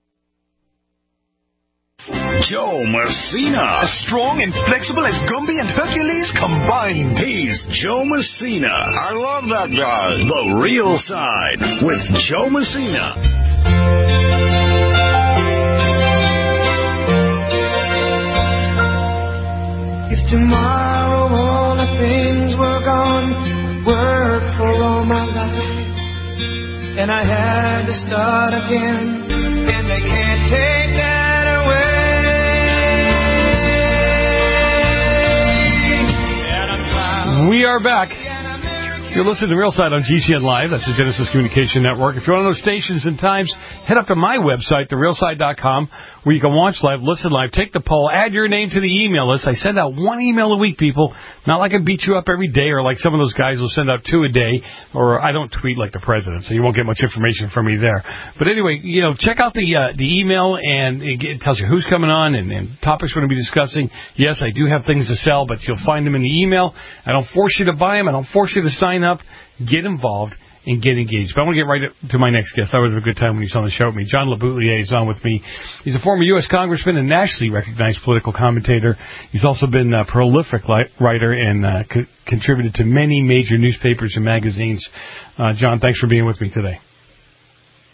Joe Messina. As strong and flexible as Gumby and Hercules combined. He's Joe Messina. I love that guy. The Real Side with Joe Messina. If tomorrow all the things were gone, work for all my life, and I had to start again, and they can't take that away. We are back. You're listening to Real Side on G C N Live. That's the Genesis Communication Network. If you want to know stations and times, head up to my website, the real side dot com, where you can watch live, listen live, take the poll, add your name to the email list. I send out one email a week, people. Not like I beat you up every day or like some of those guys will send out two a day, or I don't tweet like the president, so you won't get much information from me there. But anyway, you know, check out the uh, the email, and it tells you who's coming on and, and topics we're going to be discussing. Yes, I do have things to sell, but you'll find them in the email. I don't force you to buy them. I don't force you to sign up. Get involved and get engaged. But I want to get right to my next guest. That was a good time when he was on the show with me. John LeBoutillier is on with me. He's a former U S congressman and nationally recognized political commentator. He's also been a prolific li- writer and uh, co- contributed to many major newspapers and magazines. Uh, John, thanks for being with me today.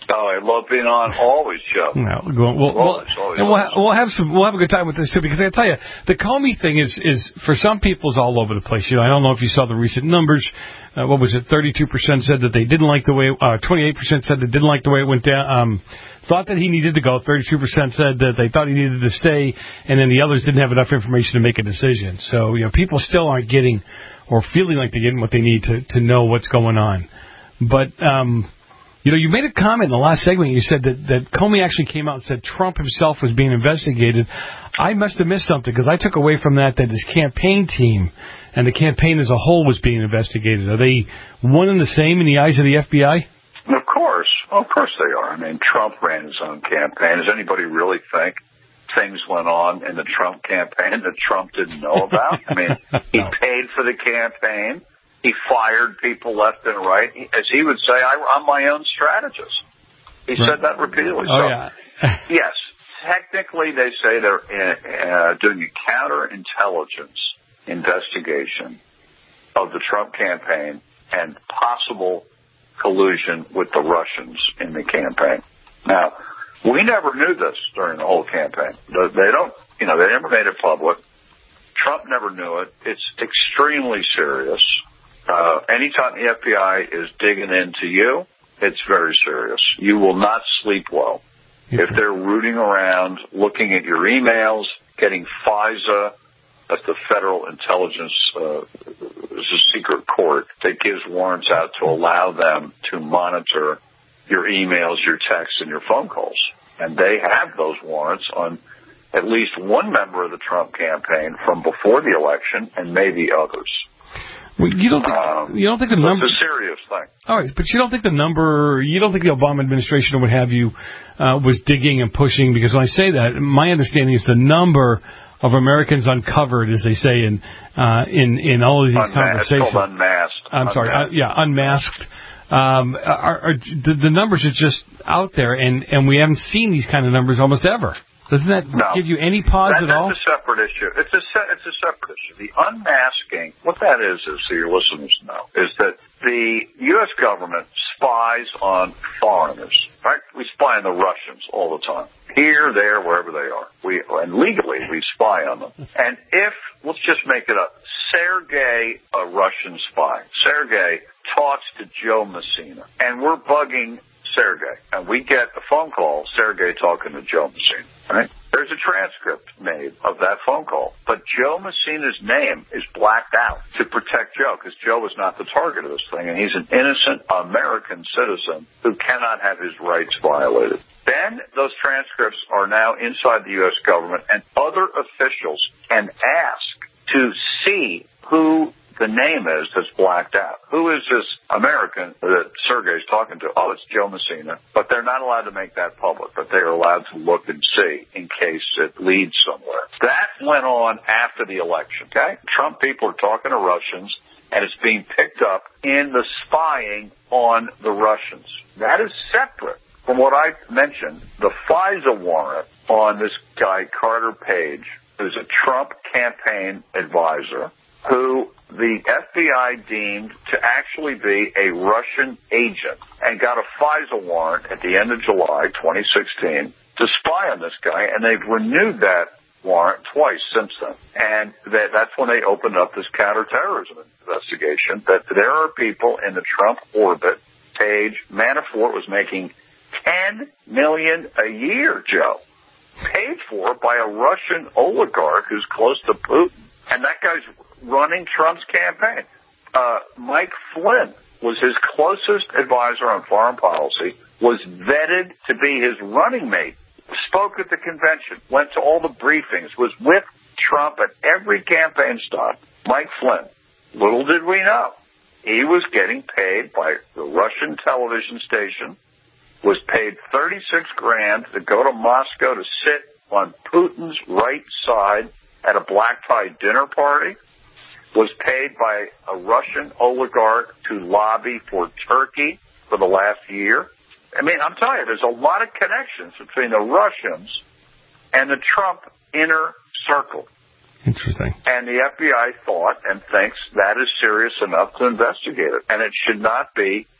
Oh, I love being on always, Joe. No, we'll, we'll, always, we'll, always, and we'll, always. ha- we'll have some. We'll have a good time with this too, because I tell you, the Comey thing is is for some people is all over the place. You know, I don't know if you saw the recent numbers. Uh, what was it? Thirty-two percent said that they didn't like the way. Uh, Twenty-eight percent said they didn't like the way it went down. Um, thought that he needed to go. Thirty-two percent said that they thought he needed to stay, and then the others didn't have enough information to make a decision. So you know, people still aren't getting or feeling like they're getting what they need to to know what's going on. But um, you know, you made a comment in the last segment. You said that, that Comey actually came out and said Trump himself was being investigated. I must have missed something, because I took away from that that his campaign team and the campaign as a whole was being investigated. Are they one and the same in the eyes of the F B I? Of course. Of course they are. I mean, Trump ran his own campaign. Does anybody really think things went on in the Trump campaign that Trump didn't know about? I mean, he paid for the campaign. He fired people left and right. As he would say, I, I'm my own strategist. He right. said that repeatedly. Oh, so, yeah. yes, technically they say they're uh, doing a counterintelligence investigation of the Trump campaign and possible collusion with the Russians in the campaign. Now, we never knew this during the whole campaign. They don't, you know, they never made it public. Trump never knew it. It's extremely serious. Uh, anytime the F B I is digging into you, it's very serious. You will not sleep well. If they're rooting around, looking at your emails, getting FISA, that's the Federal Intelligence, uh, it's a secret court that gives warrants out to allow them to monitor your emails, your texts, and your phone calls. And they have those warrants on at least one member of the Trump campaign from before the election, and maybe others. Well, you don't think um, you don't think the number? It's a serious thing. All right, but you don't think the number? You don't think the Obama administration or what have you uh, was digging and pushing? Because when I say that, my understanding is the number of Americans uncovered, as they say in uh, in in all of these unmasked, conversations. It's called unmasked. I'm unmasked. sorry, uh, yeah, unmasked. Um, are, are, the, the numbers are just out there, and, and we haven't seen these kind of numbers almost ever. Doesn't that no. give you any pause that, at all? That's a separate issue. It's a se- it's a separate issue. The unmasking, what that is, is so your listeners know, is that the U S government spies on foreigners. Right? We spy on the Russians all the time. Here, there, wherever they are. We and legally we spy on them. And if let's just make it up, Sergei, a Russian spy, Sergei talks to Joe Messina, and we're bugging Sergei, and we get a phone call, Sergei talking to Joe Messina, right? There's a transcript made of that phone call, but Joe Messina's name is blacked out to protect Joe, because Joe was not the target of this thing, and he's an innocent American citizen who cannot have his rights violated. Then those transcripts are now inside the U S government, and other officials can ask to see who the name is that's blacked out. Who is this American that Sergei's talking to? Oh, it's Joe Messina. But they're not allowed to make that public, but they are allowed to look and see in case it leads somewhere. That went on after the election, okay? Trump people are talking to Russians, and it's being picked up in the spying on the Russians. That is separate from what I mentioned, the FISA warrant on this guy, Carter Page, who's a Trump campaign advisor, who the F B I deemed to actually be a Russian agent, and got a FISA warrant at the end of July twenty sixteen to spy on this guy, and they've renewed that warrant twice since then. And that, that's when they opened up this counterterrorism investigation, that there are people in the Trump orbit. Page, Manafort was making ten million dollars a year, Joe, paid for by a Russian oligarch who's close to Putin, and that guy's running Trump's campaign. Uh, Mike Flynn was his closest advisor on foreign policy, was vetted to be his running mate, spoke at the convention, went to all the briefings, was with Trump at every campaign stop. Mike Flynn, little did we know, he was getting paid by the Russian television station, was paid thirty-six grand to go to Moscow to sit on Putin's right side at a black tie dinner party, was paid by a Russian oligarch to lobby for Turkey for the last year. I mean, I'm telling you, there's a lot of connections between the Russians and the Trump inner circle. Interesting. And the F B I thought and thinks that is serious enough to investigate it. And it should not be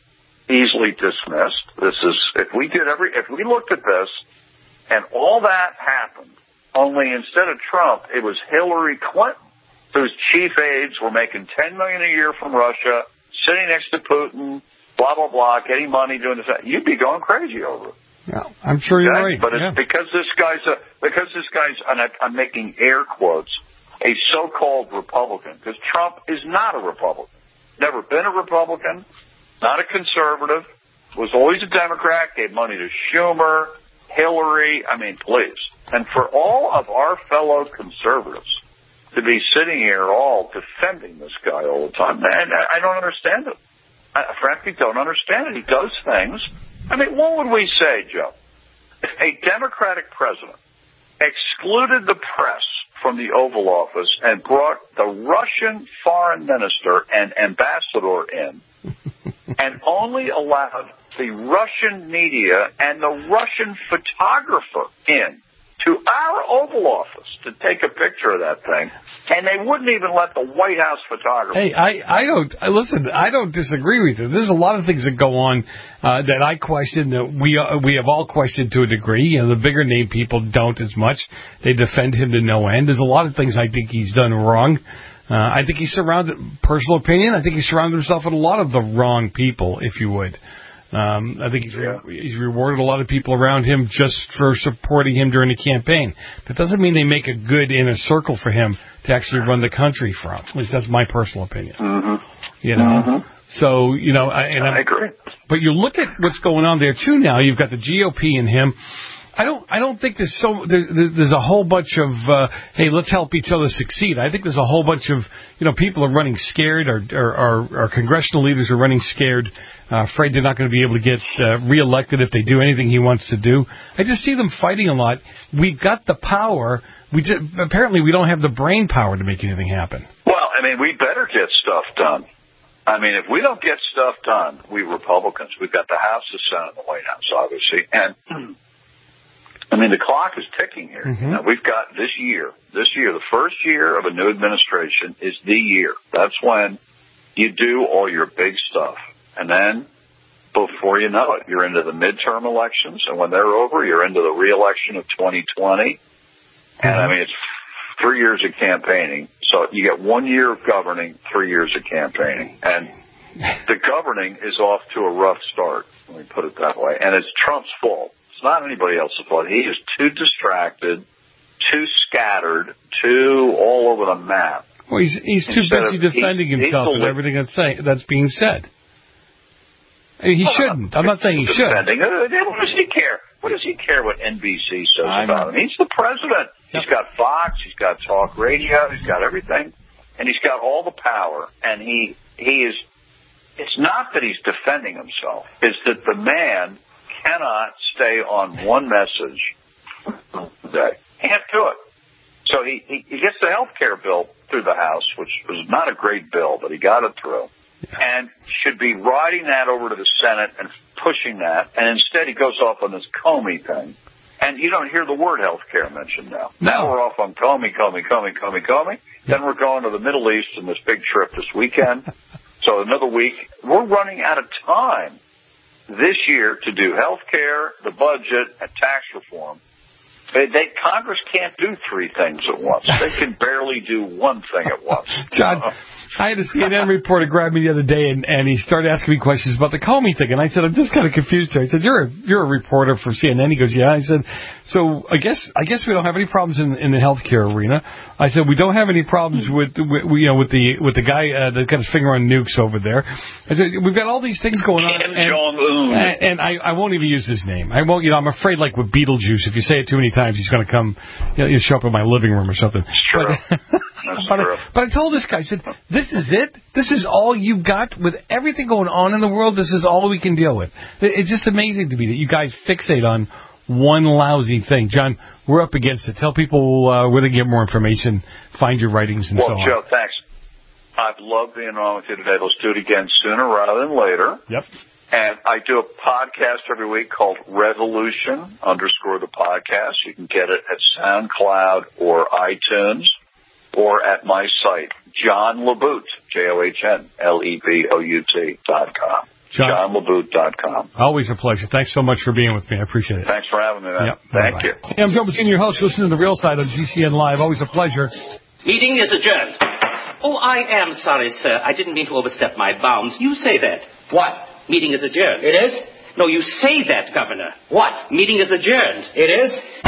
easily dismissed. This is, if we did every, if we looked at this and all that happened, only instead of Trump, it was Hillary Clinton, whose chief aides were making ten million dollars a year from Russia, sitting next to Putin, blah, blah, blah, getting money, doing this. You'd be going crazy over it. Yeah, I'm sure you're okay? right. But it's yeah. because this guy's a, because this guy's, and I, I'm making air quotes, a so-called Republican, because Trump is not a Republican. Never been a Republican, not a conservative, was always a Democrat, gave money to Schumer, Hillary, I mean, please. And for all of our fellow conservatives to be sitting here all defending this guy all the time, man, I don't understand it. I frankly don't understand it. He does things. I mean, what would we say, Joe? If a Democratic president excluded the press from the Oval Office and brought the Russian foreign minister and ambassador in and only allowed the Russian media and the Russian photographer in to our Oval Office to take a picture of that thing, and they wouldn't even let the White House photographer. Hey, I, I don't, listen, I don't disagree with you. There's a lot of things that go on uh, that I question, that we uh, we have all questioned to a degree. You know, the bigger name people don't as much. They defend him to no end. There's a lot of things I think he's done wrong. Uh, I think he's surrounded, personal opinion, I think he's surrounded himself with a lot of the wrong people, if you would. Um, I think he's, re- he's rewarded a lot of people around him just for supporting him during the campaign. That doesn't mean they make a good inner circle for him to actually run the country from. At least that's my personal opinion. Mm-hmm. You know, mm-hmm. so you know, I, and I agree. But you look at what's going on there too. Now you've got the G O P and him. I don't. I don't think there's so. There, there's a whole bunch of uh, hey, let's help each other succeed. I think there's a whole bunch of you know people are running scared, or or, or, or congressional leaders are running scared, uh, afraid they're not going to be able to get uh, reelected if they do anything he wants to do. I just see them fighting a lot. We've got the power. We just, apparently we don't have the brain power to make anything happen. Well, I mean, we better get stuff done. I mean, if we don't get stuff done, we Republicans, we've got the House, the Senate, and the White House, obviously, and. I mean, the clock is ticking here. Mm-hmm. Now, we've got this year, this year, the first year of a new administration is the year. That's when you do all your big stuff. And then, before you know it, you're into the midterm elections. And when they're over, you're into the re-election of twenty twenty. And, I mean, it's three years of campaigning. So you get one year of governing, three years of campaigning. And the governing is off to a rough start, let me put it that way. And it's Trump's fault. It's not anybody else's fault. He is too distracted, too scattered, too all over the map. Well, he's he's too Instead busy of, defending he's, himself he's and everything that's saying, that's being said. I mean, he well, shouldn't. I'm not saying he should. Defending. What does he care? What does he care what N B C says I'm, about him? He's the president. Yep. He's got Fox. He's got talk radio. He's got everything, and he's got all the power. And he he is. It's not that he's defending himself. It's that the man cannot stay on one message today. Can't do it. So he, he, he gets the health care bill through the House, which was not a great bill, but he got it through, yeah. and should be riding that over to the Senate and pushing that. And instead he goes off on this Comey thing. And you don't hear the word health care mentioned now. No. Now we're off on Comey, Comey, Comey, Comey, Comey. Then we're going to the Middle East in this big trip this weekend. So another week. We're running out of time this year to do health care, the budget, and tax reform. They, they, Congress can't do three things at once. They can barely do one thing at once. John, I had a C N N reporter grab me the other day, and, and he started asking me questions about the Comey thing. And I said, I'm just kind of confused here. I said, you're a, you're a reporter for C N N. He goes, yeah. I said, so I guess I guess we don't have any problems in, in the healthcare arena. I said, we don't have any problems with, with you know with the with the guy uh, that got his finger on nukes over there. I said, we've got all these things going on, and, and, and I, I won't even use his name. I won't. You know, I'm afraid, like with Beetlejuice, if you say it too many times, he's going to come, you know, he'll show up in my living room or something. It's true. But, That's but, true. I, but I told this guy, I said, this is it? This is all you got with everything going on in the world? This is all we can deal with. It's just amazing to me that you guys fixate on one lousy thing. John, we're up against it. Tell people uh, where to get more information, find your writings, and well, so on. Well, Joe, thanks. I've loved being on with you today. Let's do it again sooner rather than later. Yep. And I do a podcast every week called Revolution, underscore the podcast. You can get it at SoundCloud or iTunes or at my site, John LeBout, J O H N L E B O U T dot com. John, john laboute dot com. Always a pleasure. Thanks so much for being with me. I appreciate it. Thanks for having me, man. Yep. Thank Bye-bye. you. Hey, I'm Joe Messina, your host. Listening to The Real Side on G C N Live. Always a pleasure. Meeting is adjourned. Oh, I am sorry, sir. I didn't mean to overstep my bounds. You say that. What? Meeting is adjourned. It is? No, you say that, Governor. What? Meeting is adjourned. It is?